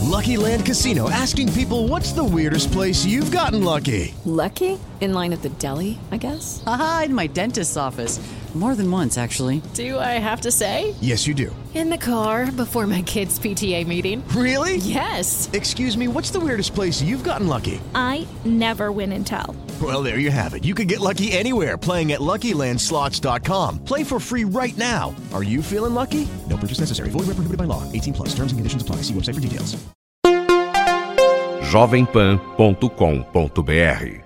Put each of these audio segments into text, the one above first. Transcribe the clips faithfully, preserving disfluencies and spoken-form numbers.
Lucky Land Casino, asking people, what's the weirdest place you've gotten lucky? Lucky? In line at the deli, I guess? Aha, in my dentist's office. More than once, actually. Do I have to say? Yes, you do. In the car before my kids' P T A meeting. Really? Yes. Excuse me, what's the weirdest place you've gotten lucky? I never win and tell. Well, there you have it. You can get lucky anywhere, playing at Lucky Land Slots dot com. Play for free right now. Are you feeling lucky? No purchase necessary. Void where prohibited by law. eighteen plus. Terms and conditions apply. See website for details. jovem pan ponto com ponto b r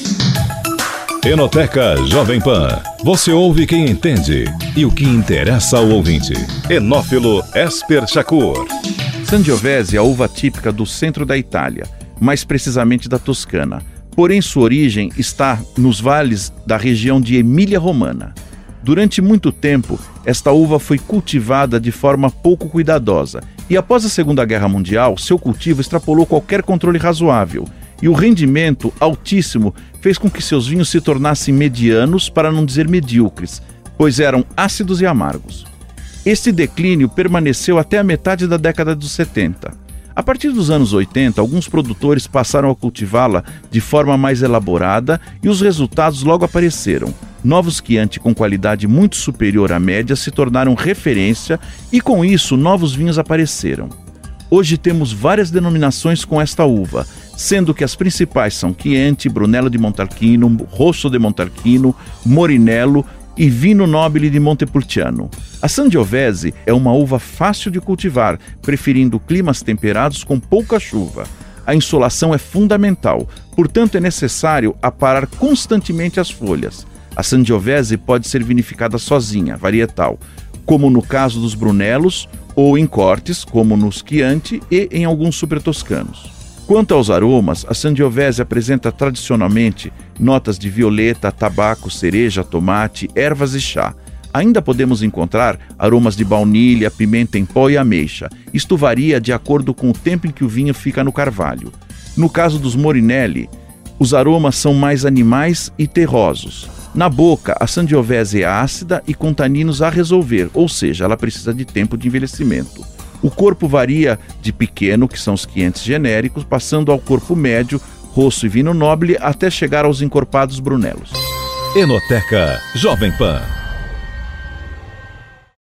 Enoteca Jovem Pan. Você ouve quem entende e o que interessa ao ouvinte. Enófilo Esper Shakur. Sangiovese é a uva típica do centro da Itália, mais precisamente da Toscana. Porém, sua origem está nos vales da região de Emília-Romana. Durante muito tempo, esta uva foi cultivada de forma pouco cuidadosa e após a Segunda Guerra Mundial, seu cultivo extrapolou qualquer controle razoável e o rendimento altíssimo fez com que seus vinhos se tornassem medianos, para não dizer medíocres, pois eram ácidos e amargos. Este declínio permaneceu até a metade da década dos setenta. A partir dos anos oitenta, alguns produtores passaram a cultivá-la de forma mais elaborada e os resultados logo apareceram. Novos Chianti com qualidade muito superior à média se tornaram referência e com isso novos vinhos apareceram. Hoje temos várias denominações com esta uva, sendo que as principais são Chianti, Brunello di Montalcino, Rosso di Montalcino, Morinello e Vinho Nobile di Montepulciano. A Sangiovese é uma uva fácil de cultivar, preferindo climas temperados com pouca chuva. A insolação é fundamental, portanto é necessário aparar constantemente as folhas. A Sangiovese pode ser vinificada sozinha, varietal, como no caso dos Brunellos, ou em cortes, como nos Chianti e em alguns super toscanos. Quanto aos aromas, a Sangiovese apresenta tradicionalmente notas de violeta, tabaco, cereja, tomate, ervas e chá. Ainda podemos encontrar aromas de baunilha, pimenta em pó e ameixa. Isto varia de acordo com o tempo em que o vinho fica no carvalho. No caso dos Morinelli, os aromas são mais animais e terrosos. Na boca, a Sangiovese é ácida e com taninos a resolver, ou seja, ela precisa de tempo de envelhecimento. O corpo varia de pequeno, que são os Chianti genéricos, passando ao corpo médio, Rosso e Vinho Nobile, até chegar aos encorpados Brunellos. Enoteca Jovem Pan.